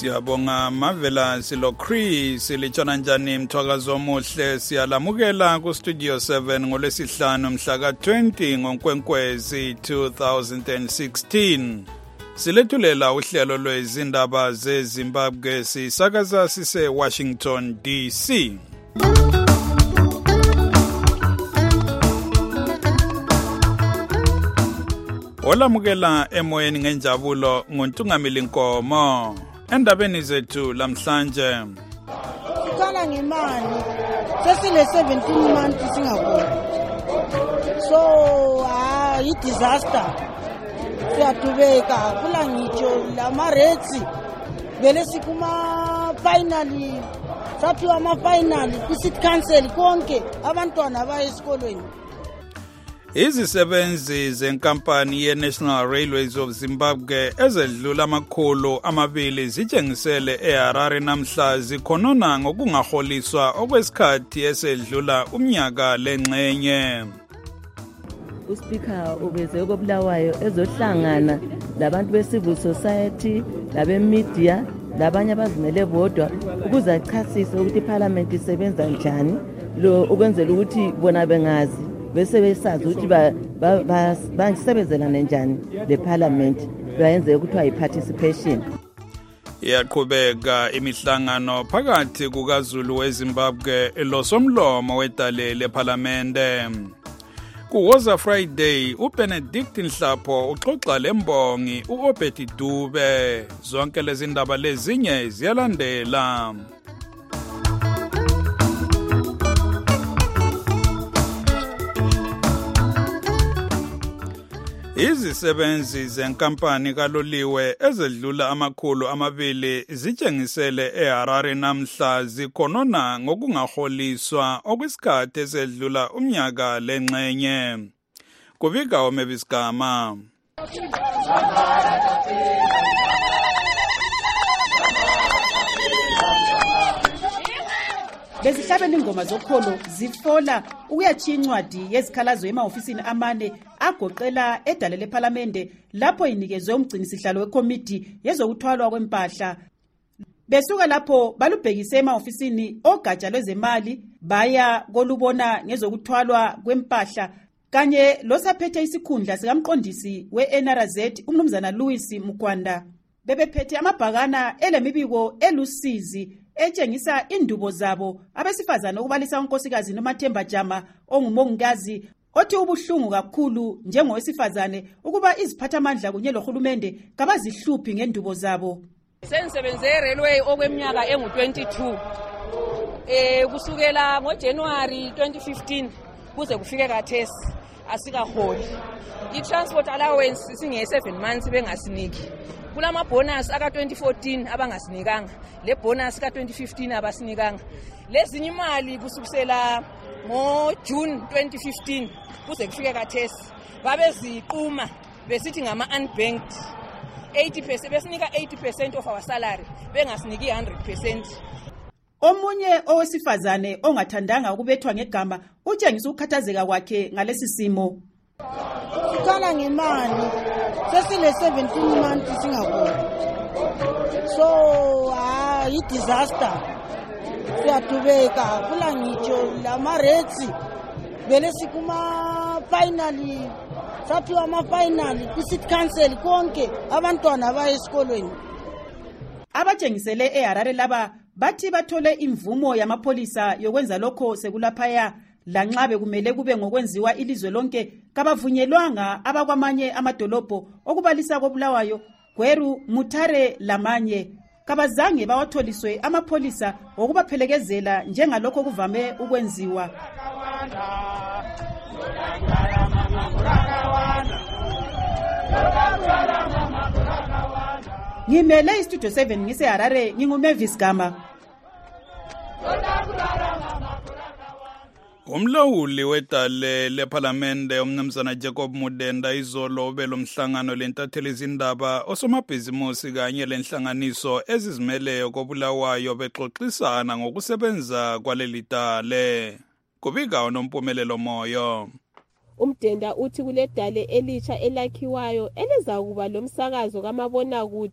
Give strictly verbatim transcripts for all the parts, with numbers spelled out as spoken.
Siyabonga Mavela silo Chris lichona njani mthwakazo omuhle siyalamukela ku Studio seven ngolwesihlanu mhla ka twenty ngoNkwenkwezi two thousand sixteen. Silethulela uhlelo lwezindaba zeZimbabwe sisakaza sise Washington D C. Olamukela emoyeni ngenjabulo ngontungamili Nkomo. Endabeni zethu lamhlanje. Sikhala ngemali. Sesile seventeen months singakho. So, ah, i disaster. Siyadubeka kula ngitsho lama rates vele sikuma finally saphiwa ama finally ku city council konke abantwana baya esikolweni. Izisebenzi zenkampani ye-National Railways of Zimbabwe ezedlula amakhulu amabili zitshengisele eHarare namhla zikhonona ngokungaholiswa okwesikhathi esedlula umnyaka lengxenye. Uspika ubeze kobulawayo ezohlangana labantu be-civil society, labe-media, labanye abazimele bodwa ukuze achasise ukuthi iparliament isebenza njani lo ukwenzela ukuthi bona bengazi bese besazi ukuthi basebenzela njani le parliament bayenze ukuthi ayi participation. Iyaqhubeka imihlangano phakathi kukaZulu weZimbabwe losomlomo wedale leparlamente. Kuwoza Friday uBenedict Nhlapho uxoxa lembongi uObedi Dube. Zonke lezi ndaba lezinye ziyalandela. Izisebenzi zenkampani kaloliwe ezedlula amakhulu amabili zitshengisele eHarare namhla zikhonona ngokungaholiswa okwesikhathi esedlula umnyaka lengxenye. Kubika omebisigama. Bezihlabela ingoma zokholo zifola ukuyachiya incwadi yezikhalazo ema-ofisini amane agoqela edale lePhalamende lapho inikezwe umgcinisihlalo wekomiti yezokuthwalwa kwempahla. Besuka lapho balubhekise ema-ofisini ogatsha lwezemali baya kolubona ngezokuthwalwa kwempahla kanye losaphethe isikhundla sikamqondisi we-N R Z umnumzana Louis Mukwanda. Bebephethe amabhakana elemibiko elusizi etshengisa indubo zabo abesifazana ukubalisa unkosikazi noMathemba Jama ongumongikazi othi ubuhlungu kakhulu njengowesifazane ukuba iziphathamandla kunye lohulumende kabazihluphi ngendubo zabo. Sensebenze railway okweminyaka engu twenty-two. Eh kusukela ngoJanuary twenty fifteen kuze kufike kathesi asikaholi. I-transport allowance singe seven months bengasiniki. Kulama bonus aka twenty fourteen abangasinikanga, le bonus ka twenty fifteen abasinikanga. Lezinye imali kusukisela ngo June twenty fifteen kuze kufike kathesi babeziquma besithi ngama unbanked eighty percent besinika eighty percent of our salary bengasiniki one hundred percent. Omunye owesifazane ongathandanga ukubethwa ngegama utshengisa ukukhathazeka kwakhe ngalesi simo. Sikhala ngemali. Sesile seventeen months singakho. So, ah, i disaster. Siyadubeka kula ngitsho lama rates vele sikuma finally saphiwa ama finally ku city council konke abantwana baya esikolweni. Abatshengisele eHarare laba bathi bathole imvumo yamapholisa yokwenza lokho sekulaphaya lanxa bekumele kube ngokwenziwa ilizwe lonke kabavunyelwanga abakwamanye amadolobho okubalisa kobulawayo Gweru Mutare lamanye kabazange bawatholiswe amapholisa okubaphelekezela njengalokho kuvame ukwenziwa. Ngimele iStudio seven ngiseHarare nginguMavis Gama. Umlawuli wedale lePhalamende umnumzana Jacob Mudenda izolo belomhlangano lentatheli izindaba osomabhizimusi kanye lenhlanganiso ezizimeleyo kobulawayo bexoxisana ngokusebenza kwaleli dale. Kubika unompumelelo moyo. Umdenda uthi kule dale elitsha elakhiwayo eliza kuba lomsakazo kamabona kude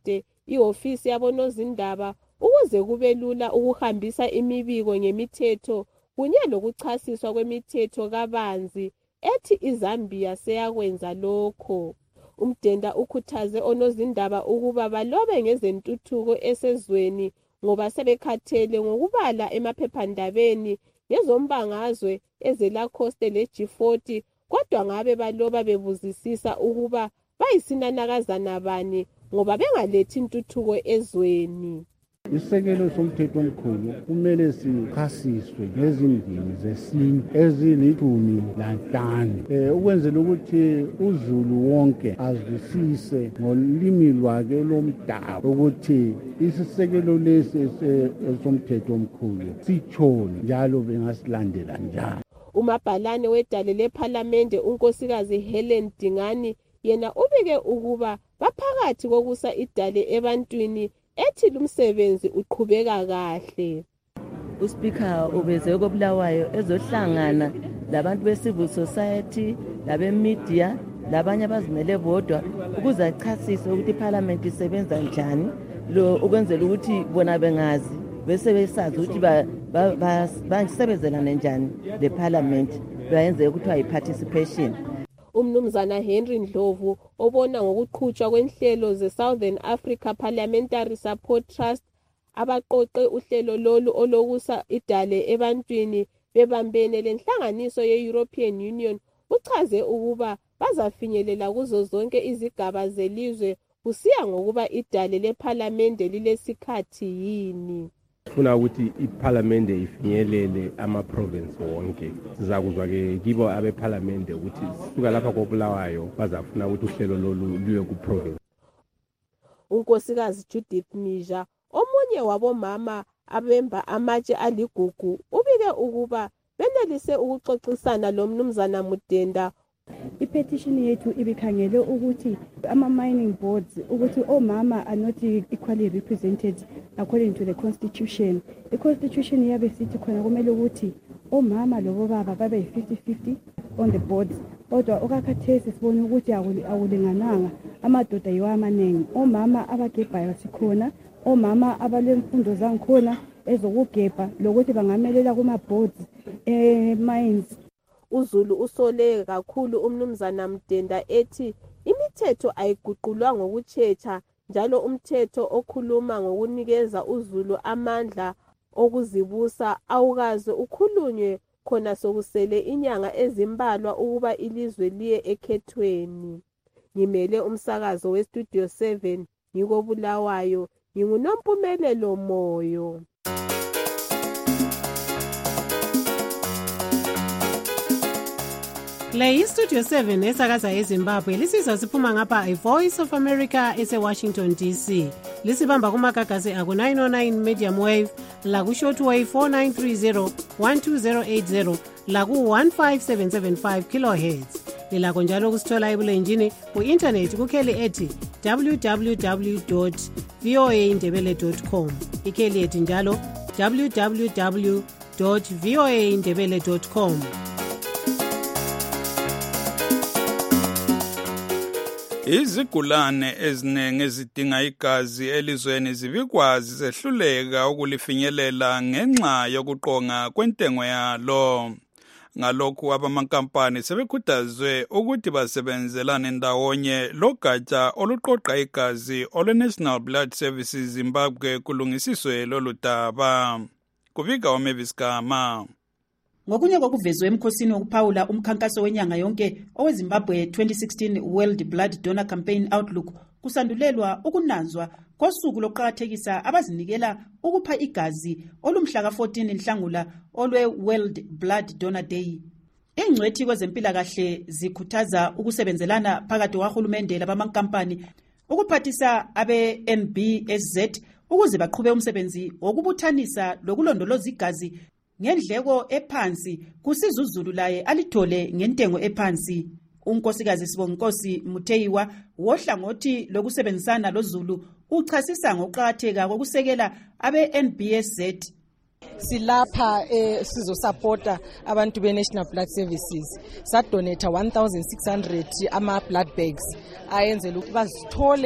ihofisi yabonozindaba ukuze kube lula ukuhambisa imibiko ngemithetho kunye lokuchasiswa kwemithetho kabanzi ethi iZambia seyakwenza lokho. Umdenda ukhuthaze onozindaba ukuba balobe ngezentuthuko esezweni ngoba sebekhathele ngokubala emaphephandabeni ngezombangazwe ezelacoste le-G forty kodwa ngabe baloba bebuzisisa ukuba bayisinanakazana bani ngoba bengalethi intuthuko ezweni. Isekelo somthetho omkhulu kumele sichasiswe ngezindimi zesintu ezilithumi lanhlanu eh ukwenzela ukuthi uZulu wonke azwisise ngolimi lwakhe lomdabu ukuthi isisekelo lesi somthetho omkhulu sithoni njalo bengasilandela njalo. Umabhalane wedale lePhalamende unkosikazi Helen Dingani yena ubike ukuba baphakathi kokusa idale ebantwini ethi lumsebenzi uqhubeka kahle. uSpeaker ubeze koBulawayo ezohlangana labantu be-civil society labemedia labanye abazimele bodwa ukuze achasise ukuthi iParliament isebenza njani lo ukwenzela ukuthi bona bengazi bese besazi ukuthi basebenzelana njani leParliament bayenze ukuthi participation. Umnumzana Henry Ndlovu obona ngokuqhutshwa kwenhlelo ze-Southern Africa Parliamentary Support Trust abaqoqe uhlelo lolu olokusa idale ebantwini bebambene lenhlanganiso ye-European Union uchaze ukuba bazafinyelela kuzo zonke izigaba zelizwe kusiya ngokuba idale lePhalamende lilesikhathi yini. Sifuna ukuthi iParliamente ifinyelele ama-province wonke. Sizakuzwa ke kibo abeParliamente ukuthi suka lapha koBulawayo bazafuna ukuthi uhlelo lolu luye ku-province. Unkosikazi Judith Mija omunye wabomama abemba amatshe aligugu ubike ukuba benelise ukuxoxisana lo mnumzana Mudenda. I-petition yethu ibikhangele ukuthi ama-mining boards ukuthi omama are not equally represented according to the constitution. I-constitution yabe sithi khona kumele ukuthi omama lobo baba babe fifty fifty on the boards. Kodwa okakhathesi sibona ukuthi akulingananga amadoda yiwo amaningi. Omama abagebhayo sikhona, omama abalemfundo zangikhona ezokugebha lokuthi bangamelela kuma-boards e-mines. uZulu usole kakhulu umnumzana Mdenda ethi imithetho ayiguqulwa ngokutshecha njalo umthetho okhuluma ngokunikeza uZulu amandla okuzibusa awukaze ukhulunywe khona sokusele inyanga ezimbalwa ukuba ilizwe liye ekhethweni. Ngimele umsakazo weStudio seven ngikoBulawayo nginguNompumelelo Moyo. Le iStudio seven esakaza eZimbabwe lisizwa siphuma ngapha iVoice of America ese-Washington D C. Lisibamba kumagagasi aku nine oh nine medium wave, laku shortwave four nine three zero, one two zero eight zero, laku one five seven seven five kilohertz. Lilakho njalo kusithola ebulenjini ku-internet kukheli ethi w w w dot v o a ndebele dot com. Ikheli ethi njalo w w w dot v o a ndebele dot com. Izigulane eziningi ezidinga igazi elizweni zibikwazi zehluleka ukulifinyelela ngenxa yokuqonga kwentengo yalo. Ngalokhu abamankampani sebekhuthazwe ukuthi basebenzelane ndawonye logatsha oluqoqa igazi olwe-National Blood Services Zimbabwe kulungisiswe lolu daba. Kubika uMavis Gama. Ngokunye kokuvezwe emkhosini wokuphawula umkhankaso wenyanga yonke oweZimbabwe twenty sixteen World Blood Donor Campaign Outlook kusandulelwa ukunanzwa kosuku lokuqakathekisa abazinikela ukupha igazi olumhla ka fourteen Nhlangula olwe World Blood Donor Day. Ingcwethi kwezempilakahle zikhuthaza ukusebenzelana phakathi kwahulumende labamankampani ukuphathisa abe N B S Z ukuze baqhube umsebenzi wokubuthanisa lokulondoloza igazi ngendleko ephansi kusiza uZulu laye alithole ngentengo ephansi. Unkosikazi Sibonginkosi Muteyiwa wohlangothi lokusebenzisana loZulu uchasisa ngokuqhakatheka kokusekela abe N B S Z. Silapha eh, sizosupporta abantu be-National Blood Services sadonate one thousand six hundred ama-blood bags ayenzela ukuthi bazithole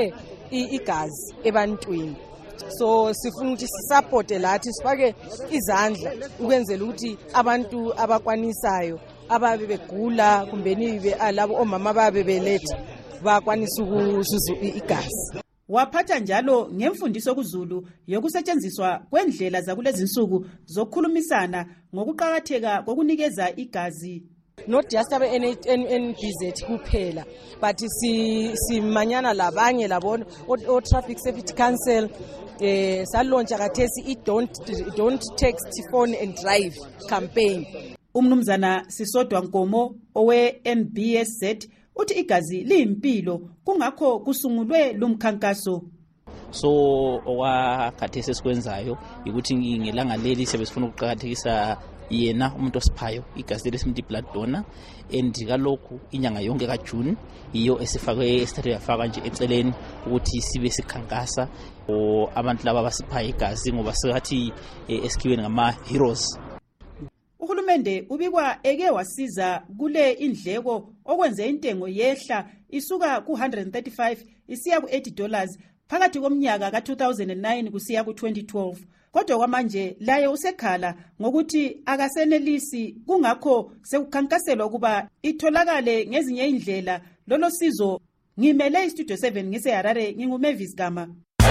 igazi ebantwini. So sifuna ukuthi sisupporte lathi sifake izandla ukwenzela ukuthi abantu abakwanisayo ababe begula kumbe nibe alabo omama babe belethe bakwanisa ukuzuza igazi. Waphatha njalo ngemfundiso kuZulu yokusetshenziswa kwendlela zakulezi insuku zokukhulumisana ngokuqhakatheka kokunikeza igazi. Not just abe N B Z kuphela but si simanyana labanye labona o Traffic Safety Council eh salontsha kathesi I don't don't text phone and drive campaign. Umnumzana Sisodwa Nkomo owe N B S Z uthi igazi liyimpilo kungakho kusungulwe lumkhankaso. So okwakhathesi esikwenzayo ukuthi ngelanga leli sebesifuna ukuqhakathekisa yena umuntu osiphayo igazi lesimthi blood donor and kalokhu inyanga yonke kaJune iyo esifakwe esithathe yafaka nje eceleni ukuthi sibe sikhankasa abantu laba basiphayo igazi ngoba siyathi esikhiweni ngama heroes. Uhulumende ubikwa eke wasiza kule indleko okwenze intengo yehla isuka ku one hundred thirty-five isiya ku eighty dollars phakathi komnyaka ka two thousand nine kusiya ku twenty twelve. Kodwa kwamanje laye usekhala ngokuthi akasenelisi kungakho sekukhankaselwa ukuba itholakale ngezinye indlela lolo sizo. Ngimele iStudio seven ngise Harare nginguMavis Gama.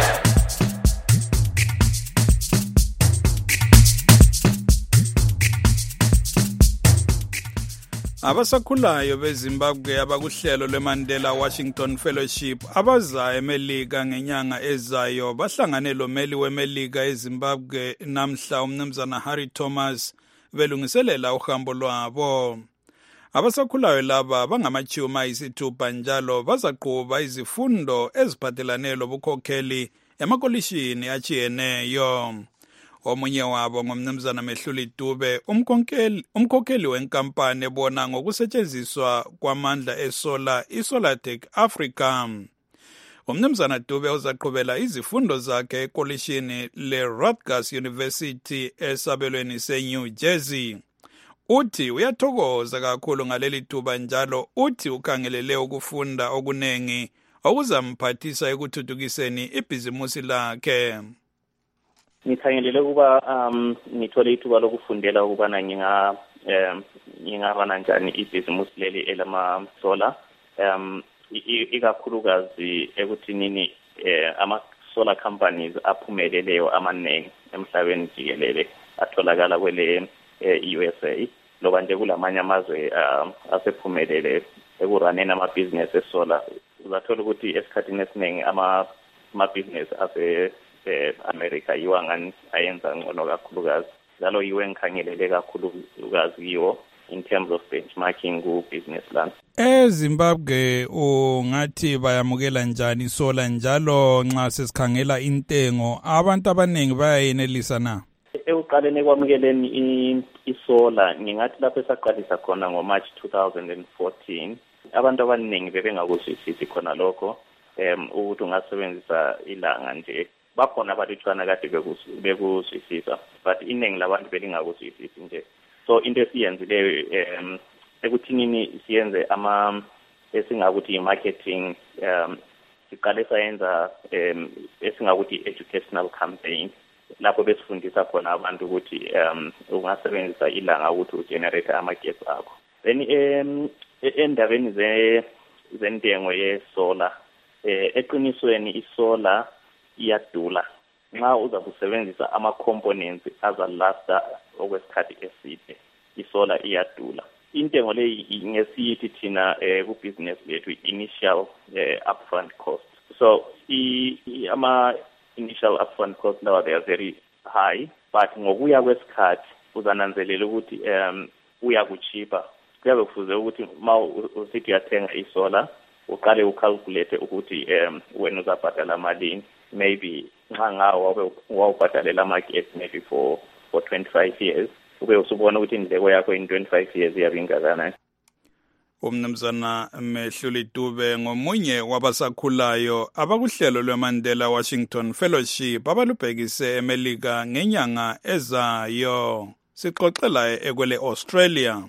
Abasakhulayo beZimbabwe abakuhlelo leMandela Washington Fellowship abaza eMelika ngenyanga ezayo bahlangane lomeli weMelika eZimbabwe namhla umnumzana Harry Thomas belungiselela uhambo lwabo. Abasakhulayo laba bangamachuma isithupha njalo bazaqhuba izifundo eziphathelane lobukhokheli emakolishini achiyeneyo. Omunye wabo ngomnumzana Mehluli Dube umkhokheli umkhokheli wenkampani ebona ngokusetshenziswa kwamandla esolar iSolartech Africa. Umnumzana Dube uzaqhubela izifundo zakhe ekolishini leRutgers University esabelweni seNew Jersey. Uthi uyathokoza kakhulu ngaleli thuba njalo uthi ukhangelele ukufunda okunengi okuzamphathisa ekuthuthukiseni ibhizimusi lakhe. Ngikhangelele kuba um ngithole ithuba lokufundela ukubana nginga um ngingaba njani ibhizimusi leli elama solar um ikakhulukazi ekuthinini ama solar companies aphumeleleyo amanengi emhlabeni jikelele atholakala kwele U S A loba nje kulamanye amazwe asephumelele ekuraneni ama-business esolar. Uzathola ukuthi esikhathini esiningi ama-business ase America yiwa ngani ayenza ngcono kakhulukazi njalo yiwe ngikhangelele kakhulukazi yiwo in terms of benchmarking ku business plan. eZimbabwe ungathi bayamukela njani solar njalo nxa sesikhangela intengo abantu abaningi bayayenelisa na? Ekuqaleni kwamukeleni isolar ngingathi lapho esaqalisa khona ngoMarch two thousand fourteen abantu abaningi bebengakuzwisisi khona lokho um ukuthi ungasebenzisa ilanga nje. Bakhona abalutshwana kade bekuzwisisa but iningi labantu belingakuzwisisi nje. So into esiyenzileyo um ekuthinini siyenze ama esingakuthi i-marketing um siqale sayenza um esingakuthi educational campaign lapho besifundisa khona abantu ukuthi um ungasebenzisa ilanga ukuthi ugenerate amagesi akho. Then um endabeni ze zentengo yesolar eh eqinisweni isolar iyadula nxa uza kusebenzisa ama components azalasta okwesikhathi eside isolar iyadula. Intengo leyi ngesiyithi thina ku business lethu initial upfront cost. So i ama initial upfront cost lawa they are very high but ngokuya kwesikhathi uzananzelela ukuthi um uya kuchipa. Kuyabe kufuze ukuthi ma usithi uyathenga isolar uqale ucalculate ukuthi um wena uzabhadala malini. Maybe nxa ngawo wawubhadalela amagesi maybe for for twenty-five years ube usubona ukuthi indleko yakho in twenty-five years iyabingakanani. Umnumzana Mehluli Dube ngomunye wabasakhulayo abakuhlelo lweMandela Washington Fellowship abalubhekise eMelika ngenyanga ezayo. Sixoxela ekwele Australia.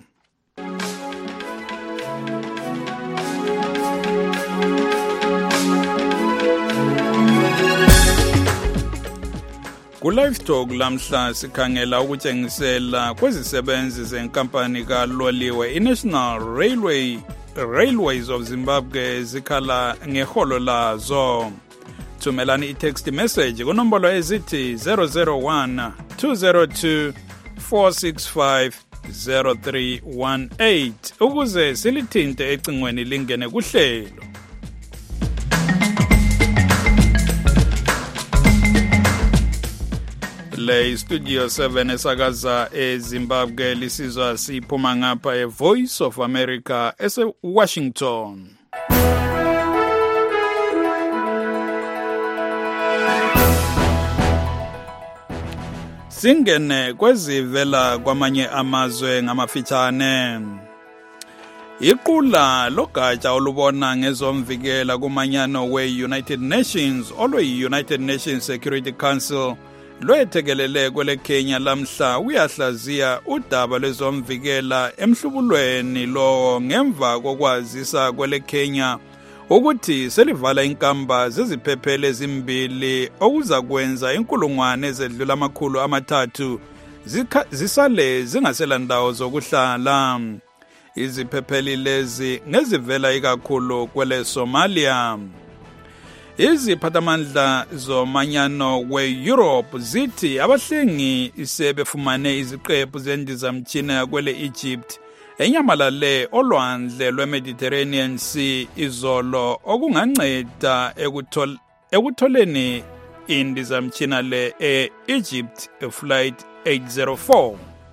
Ku-Livetalk lamhla sikhangela ukutshengisela kwezisebenzi zenkampani kaloliwe i-National Railway Railways of Zimbabwe zikhala ngeholo lazo. Thumelani i-text message kunombolo ezithi zero zero one two zero two four six five zero three one eight ukuze silithinte ecingweni lingene kuhlelo. Le Studio seven esakaza eZimbabwe lisizwa siphuma ngapha eVoice of America ese Washington. Singene kwezivela kwamanye amazwe ngamafitshane. Iqula logatsha olubona ngezomvikela kumanyano we-United Nations olwe-United Nations Security Council lwethekelele kwele Kenya lamhla uyahlaziya udaba lwezomvikela emhlubulweni lo ngemva kokwazisa kwele Kenya ukuthi selivala inkamba zeziphephele ezimbili okuza kwenza inkulungwane ezedlula amakhulu amathathu zisale zingaselandawo zokuhlala. Iziphepheli lezi ngezivela ikakhulu kwele Somalia. Iziphathamandla zomanyano we-Europe zithi abahlengi sebefumane iziqephu zendizamtshina kwele Egypt enyamalale olwandle lwe-Mediterranean Sea izolo okunganceda ekuthol ekutholeni indizamtshina le e-Egypt Flight eight zero four.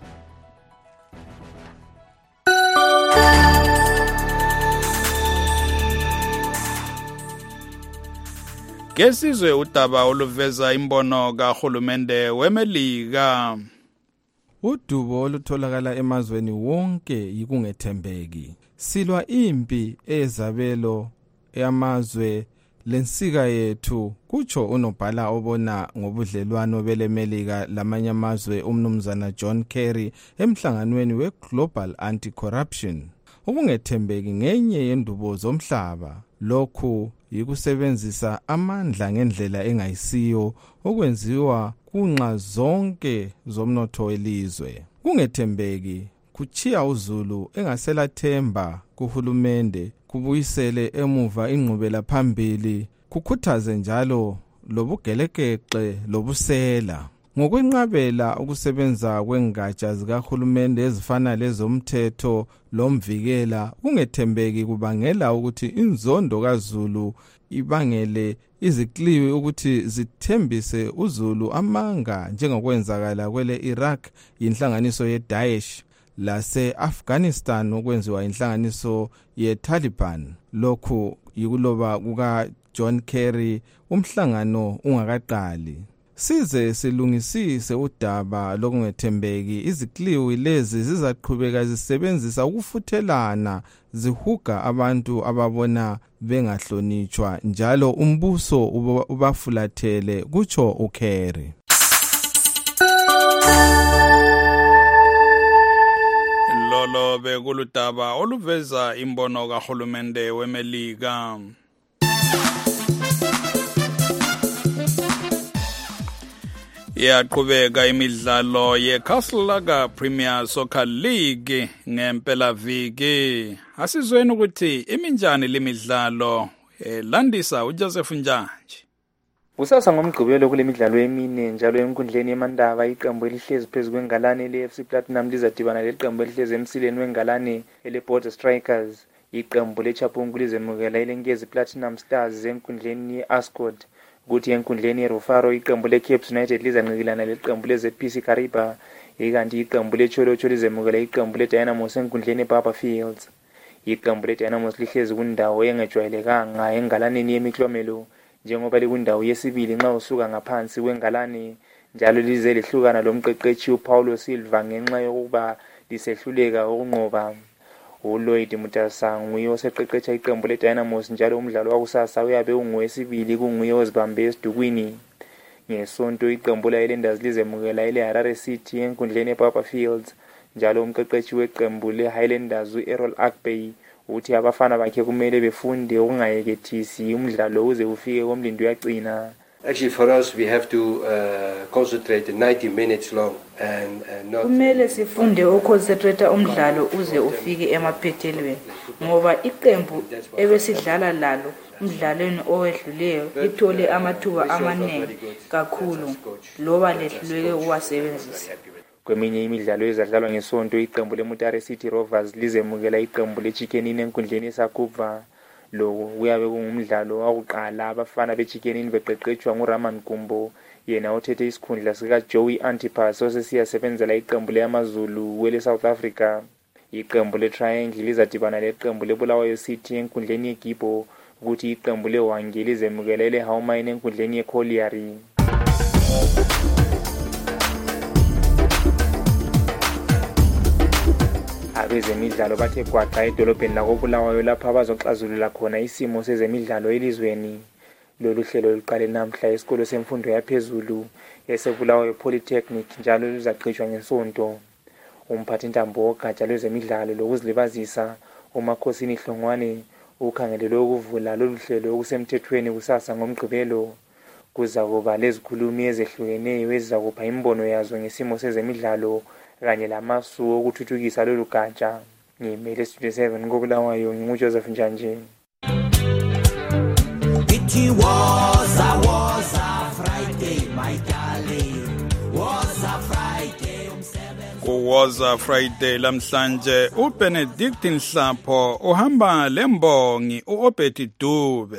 Kesizwe udaba oluveza imbono kahulumende weMelika. Udubo olutholakala emazweni wonke yikungethembeki. Silwa impi ezabelo yamazwe lensika yethu kutsho unobhala obona ngobudlelwano beleMelika lamanye amazwe umnumzana John Kerry emhlanganweni we-Global Anti-Corruption. Ukungethembeki ngenye yendubo zomhlaba. Lokhu yikusebenzisa amandla ngendlela engayisiyo okwenziwa kunxa zonke zomnotho welizwe. Kungethembeki kuchiya uZulu engaselathemba kuhulumende kubuyisele emuva ingqubela phambili kukhuthaze njalo lobugelekeqe lobusela. Ngokwenqabela ukusebenza kwengatsha zikahulumende ezifana lezomthetho lomvikela kungethembeki kubangela ukuthi inzondo kaZulu ibangele izikliwi ukuthi zithembise uZulu amanga njengokwenzakala kwele Iraq inhlanganiso yeDaesh lase-Afghanistan okwenziwa inhlanganiso yeTaliban. Lokhu yikuloba kuka John Kerry umhlangano ungakaqali. Size silungisise udaba lokungethembeki izikliwi lezi zizaqhubeka zisebenzisa ukufuthelana zihuga abantu ababona bengahlonitshwa njalo umbuso ubafulathele kutsho uKerry. Lolo bekuludaba oluveza imbono kahulumende weMelika. Yaqhubeka imidlalo yeCastle Premier Soccer League ngempela viki. Asizweni ukuthi iminjani lemidlalo landisa uJoseph Njanji. Usasa ngomgqibelo kule midlalo emine njalo enkundleni yemandaba iqembu elihlezi phezulu kwengalane le-F C Platinum lizadibana leqembu elihlezi emsileni wengalane ele-Border Strikers. Iqembu leChapungu lizemukela ilenkezi Platinum Stars enkundleni ye-Ascot. Kuthi enkundleni yeRufaro iqembu leCapes United lizanqikilana leqembu leZ P C Kariba. Ikanti iqembu leCholocho lizemukela iqembu leDynamos enkundleni eBarber Fields. Iqembu leDynamos lihlezi kundawo engejwayelekanga engalaneni yemiklomelo njengoba likundawo yesibili nxa usuka ngaphansi kwengalane njalo lize lehlukana lomqeqeshi uPaulo Silva ngenxa yokuba lisehluleka ukunqoba. uLloyd Mutasa nguye oseqeqesha iqembu leDynamos njalo umdlalo wakusasa uyabe ungowesibili kunguye ozibambe esidukwini. Ngesonto iqembu leHighlanders lizemukela ileHarare City enkundleni eBarber Fields njalo umqeqeshi weqembu leHighlanders uErrol Akbey uthi abafana bakhe kumele befunde ukungayekethisi umdlalo uze ufike komlindo yaqina. Actually, for us, we have to uh, concentrate ninety minutes long and, and not... Kumele sifunde uconcentrate umdlalo uze ufike emaphethelweni ngoba iqembu ebesidlala lalo umdlalweni owedluleyo ithole amathuba amaningi kakhulu loba lehluleke uwasebenzisa. Kweminye imidlalo ezadlalwa ngesonto iqembu leMutare City Rovers lizemukela iqembu leChicken Inn enkundleni eSakuva. Lo kuyabe kungumdlalo wakuqala abafana beChicken Inn beqeqetshwa nguRaman Kumbo yena othethe isikhundla sika Joey Antipas osesiyasebenzela iqembu leAmaZulu wele South Africa. Iqembu leTriangle lizadibana leqembu leBulawayo City enkundleni yeGibo ukuthi iqembu leWangi lizemukela leHaumine enkundleni yeColliary. Abezemidlalo bathe gwaqa edolobheni lakoBulawayo lapha abazoxazulula khona isimo sezemidlalo elizweni. Lolu hlelo luqale namhla esikolo semfundo yaphezulu eseBulawayo Polytechnic njalo luzaqhutshwa ngesonto. Umphathi ntambo wogatsha lwezemidlalo lokuzilibazisa uMakhosini Hlongwane ukhangelelwe ukuvula lolu hlelo okusemthethweni kusasa ngomgqibelo. Kuza kuba lezikhulumi ezehlukeneyo ezizakupha imbono yazo ngesimo sezemidlalo kanye lamasu okuthuthukisa lolu gatsha. Ngimele Studio seven koBulawayo nginguJoseph Njanje. It was a was a Friday, my darling. Was a Friday umsebenzi. Was a Friday lamhlanje uBenedict Nhlapho uhamba lembongi uObedi Dube.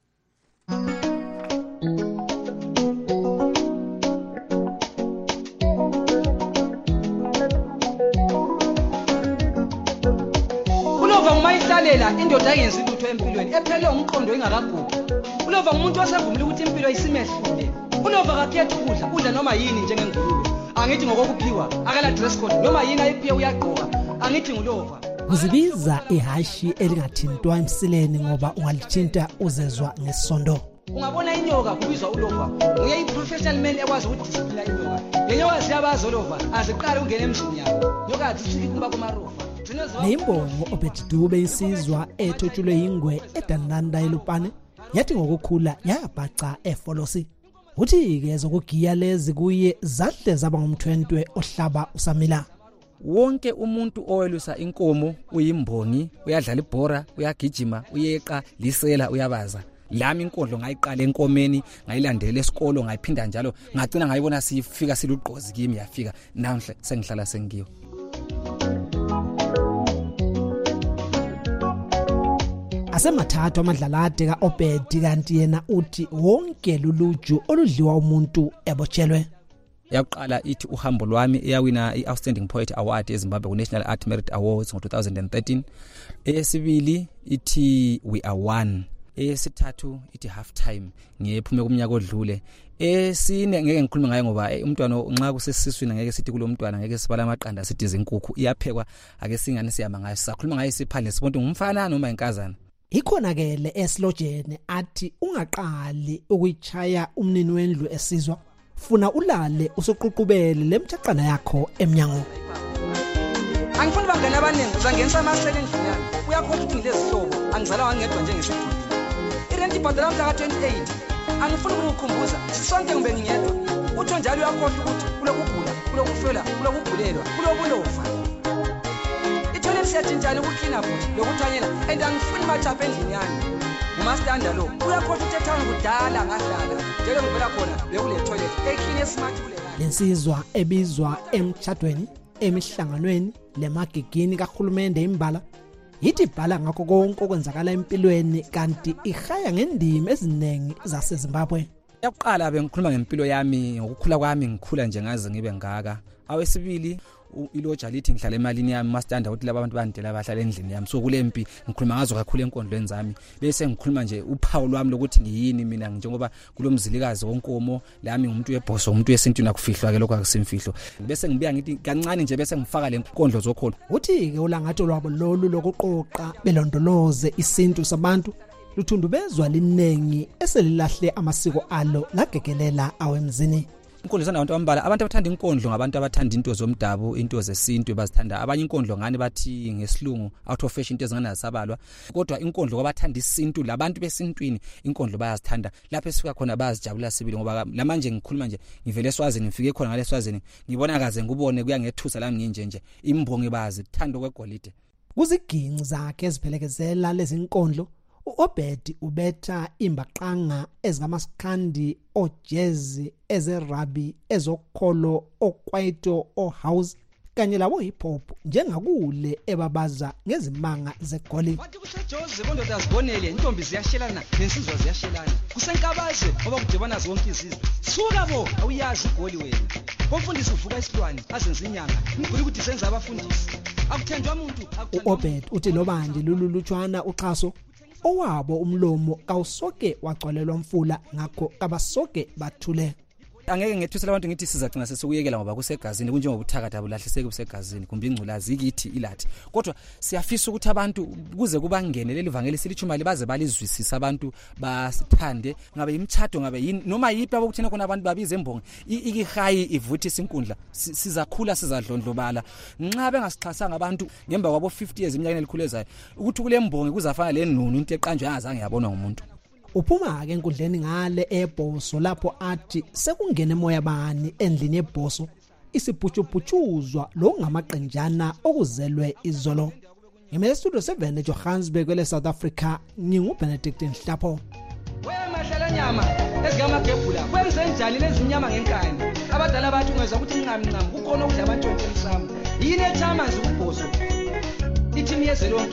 Lela indoda yenza lutho empilweni ephele umqondo engakagugu. Ulova umuntu osevumile ukuthi impilo isimehlule. Ulova akakhetha ukudla, udla noma yini njengengulube. Angithi ngokokuphiwa, akala dress code noma yini ayiphiwe uyagqoka. Angithi ngulova. Uzibiza ihashi elingathintwa emsileni ngoba ungalithinta uzezwa ngesondo. Ungabona inyoka kubizwa ulova. Uye i-professional man ekwazi ukuthi discipline inyoka. Lenyoka siyabaza ulova, aziqala ungena emzini yakho. Nyoka athi kumba kumarova. Nembongo Obedi Dube isizwa ethotshulwe ingwe eDanlanda eLupane yathi ngokukhula yabhaca eFolosi. Uthi ke zokugiya lezi kuye zahle zaba ngumthwentwe ohlaba usamila. Wonke umuntu owelusa inkomo uyimbongi, uyadlala ibhora, uyagijima, uyeqa, lisela, uyabaza. Lami inkondlo ngayiqala enkomeni, ngayilandela esikolo, ngayiphinda njalo, ngagcina ngayibona sifika siluqozi kimi yafika. Namhla sengihlala sengiyo. Asemathathu amadlalade kaObedi kanti yena uthi wonke luluju oludliwa umuntu ebotshelwe. Yaqala ithi uhambo lwami eyawina iOutstanding Poet Award eZimbabwe ku-National Art Merit Awards ngo two thousand thirteen. Eyesibili ithi We Are One. Eyesithathu ithi Half Time ngiyephume kumnyaka odlule. Esine ngeke ngikhulume ngayo ngoba umntwana nxa kusesiswini ngeke sithi kulo mntwana ngeke sibala amaqanda sithi izinkukhu iyaphekwa ake singane siyama ngayo sakhuluma ngayo siphandle sibonke ngumfana noma inkazana. Ikhona ke le eslogene athi ungaqali ukuyichaya umnini wendlu esizwa funa ulale usoququbele lemthaqana yakho emnyango. Angifuni bangena abaningi uzangenisa amasele endlini yami. Uyakhona ukuthi ngilezihlobo angizala wangedwa njengesidudla. Irenti ibhadala mhla ka twenty-eight. Angifuni ukukhumbuza sonke ngibe ngiyedwa. Utho njalo uyakhohlwa ukuthi kulokugula, kulokufela, kulokugulelwa, kulobulofa. Ithole siyathinjana ukuclean futhi lokuthanyela and angifuni machapha endlini yami. Umastanda lo uyakhohlwa ukuthi ethanga kudala ngadlala. Njalo ngivela khona bekule toilet eclean smart kule. Lensizwa ebizwa emchadweni emihlanganweni lemagigini kahulumende imbala yithi bhala ngakho konke okwenzakala empilweni kanti ihaya ngendima ezinengi zaseZimbabwe. Yakuqala bengikhuluma ngempilo yami ngokukhula kwami ngikhula nje ngaze ngibe ngaka. Awesibili iloja lithi ngihlala emalini yami mastanda ukuthi laba abantu bandela bahlala endlini yami so kulempi ngikhuluma ngazo kakhulu enkondlweni zami bese ngikhuluma nje uphawu lwami lokuthi ngiyini mina njengoba kulomzilikazi wonkomo lami ngumuntu webhoso umuntu wesintu nakufihlwa ke lokho akusimfihlo bese ngibuya ngithi kancane nje bese ngifaka le nkondlo zokholo. Uthi ke ulangatho lwabo lolu lokuqoqa belondoloze isintu sabantu luthundubezwa linengi eselilahle amasiko alo lagegelela awemzini. inkondlo zana abantu abambala abantu abathanda inkondlo ngabantu abathanda into zomdabu into zesintu bazithanda abanye inkondlo ngani bathi ngesilungu out of fashion into ezingana zasabalwa kodwa inkondlo kwabathanda isintu labantu besintwini inkondlo bayazithanda lapho esifika khona bayazijabula sibili ngoba lamanje ngikhuluma nje ngivele eSwazini ngifike khona ngale eSwazini ngibona kaze ngubone kuyangethusa la nginje nje imbongi bazi thando kwegolide kuziginci zakhe ezivelekezela lezi inkondlo uObed ubetha imbaqanga ezingamaskandi ojazz ezerabi ezokholo okwaito ohouse kanye labo hip hop njengakule ebabaza ngezimanga zegolide wathi kuseJozi bondoda azibonele intombi ziyashelana nensizwa ziyashelana kusenkabaze ngoba kudibana zonke izizwe suka bo awuyazi igoli wena bomfundisi uvuka isilwane azenza inyanga ngikho ukuthi senza abafundisi akuthendwa umuntu uObed uthi lobandi lululutshwana uxhaso owabo umlomo kawusoke wagcwalelwa mfula ngakho abasoke bathule angeke ngethusela abantu ngithi sizacina sesukuyekela ngoba kusegazini kunjengobuthakatha bulahliseke busegazini kumbe ingculazi ikithi ilathi kodwa siyafisa ukuthi abantu kuze kubangene leli vangeli silithumali baze balizwisisa abantu basithande ngabe imchato ngabe yini noma yipi abakuthina khona abantu babiza embongi ikihayi ivuthisa inkundla sizakhula sizadlondlobala nxa bengasixhasanga abantu ngemba kwabo fifty years iminyaka elikhulezayo ukuthi kule mbongi kuzafana le nunu into eqanjwe angazange yabonwa ngumuntu uphuma ke enkundleni ngale eBhoso lapho athi sekungena emoya bani endlini eBhoso isiphutshuphutshuzwa lo ngamaqenjana okuzelwe izolo ngemele studio seven eJohannesburg kwele South Africa nginguBenedict Nhlapho wemahlala nyama ezingamagebhula kwenze njani lezi nyama ngenkani abadala bathi ungeza ukuthi ncami ncami kukhona ukudla abantwana emsamo yini ethamanzi kuBhoso ithimi yezelonke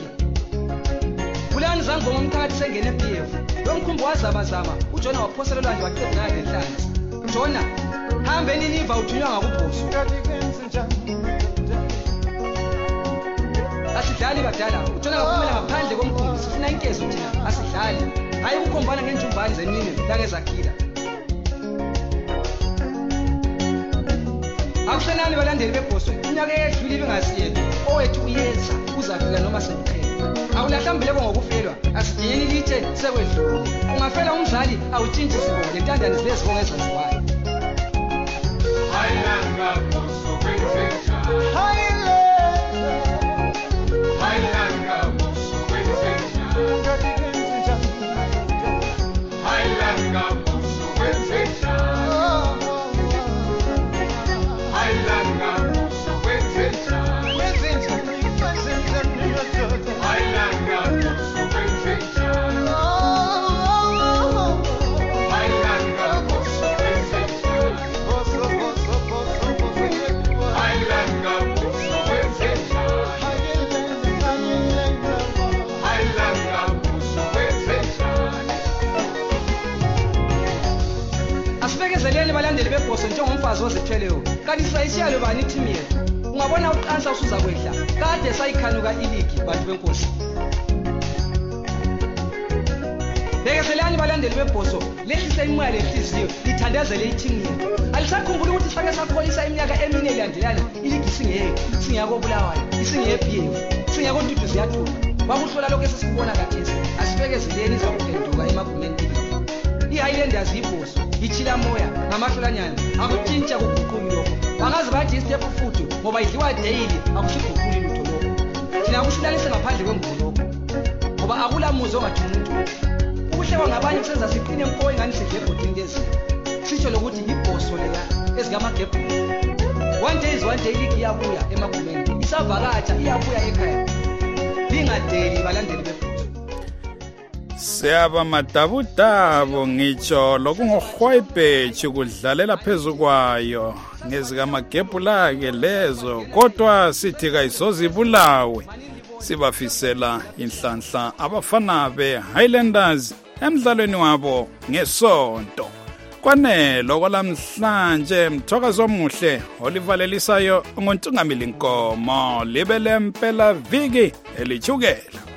Bulani zango ngomthakathi sengene eB F lomkhumbu wazamazama uJona waphosela lwandle waqeda naye lenhlanzi Jona hambe niniva uthunywa ngakuBhoso asidlali badala uJona ngaphumela ngaphandle komkhumbu sifuna inkezo thina asidlali hayi ukukhombana ngenjumbani zenini langezakhila akusenani balandeli beBhoso inyaka edlule bengasiyeke owethu uyeza uzafika noma sekuphela awulahlambeleko ngokufelwa asidiyeni lithe sekwedlule ungafela umzali awutshintshi sibonge intandane zilezibonge ezaziwayo hayilanga Bhoso kwenzeka hayilanga hayilanga Bhoso kwenzeka hayilanga Bhoso kwenzeka hayilanga Bhoso kwenzeka Asibekezeleni balandeli beBhoso njengomfazi ozithweleyo kanti sayishiyalo bani ithimi yethu ungabona uqansa usuza kwehla kade sayikhanuka iligi bantu benkosi Bekezelani balandeli beBhoso lehlise imoya lenhliziyo lithandazele ithimi yethu alisakhumbula ukuthi sake sakholisa iminyaka emine elandelana iligi singeke singiyako Bulawayo isingeke B F singiyako Ntutu ziyathula bakuhlola lokho esikubona kathesi asibekezeleni izakuphenduka emagumeni iHighlanders iBhoso ichila moya ngamahlolanyana akutshintsha kuguqumi lokho bangazi bathi istep futhi ngoba idliwa daily akushiguquli lutho lokho thina kusilalise ngaphandle kwengolokho ngoba akulamuzi ongathi umuntu ukuhlewa ngabanye kusenza siqine empoyi ngani sidle ebhodini lezi sisho lokuthi iBhoso leya ezingamagebhula one day is one day league iyabuya emagumeni isavakatsha iyabuya ekhaya lingadeli balandeli beBhoso Siyaba madabudabo ngitsho lokungохwayibheji kudlalela phezukwayo ngezika magebhula ke lezo kodwa sithi kayizozibulawe sibafisela inhlanhla abafana beHighlanders emdlalweni wabo ngesonto kwanelo kwalamhlanje mthokazo omuhle olivalelisayo ngontungamili inkomo libele mpela viki elichukela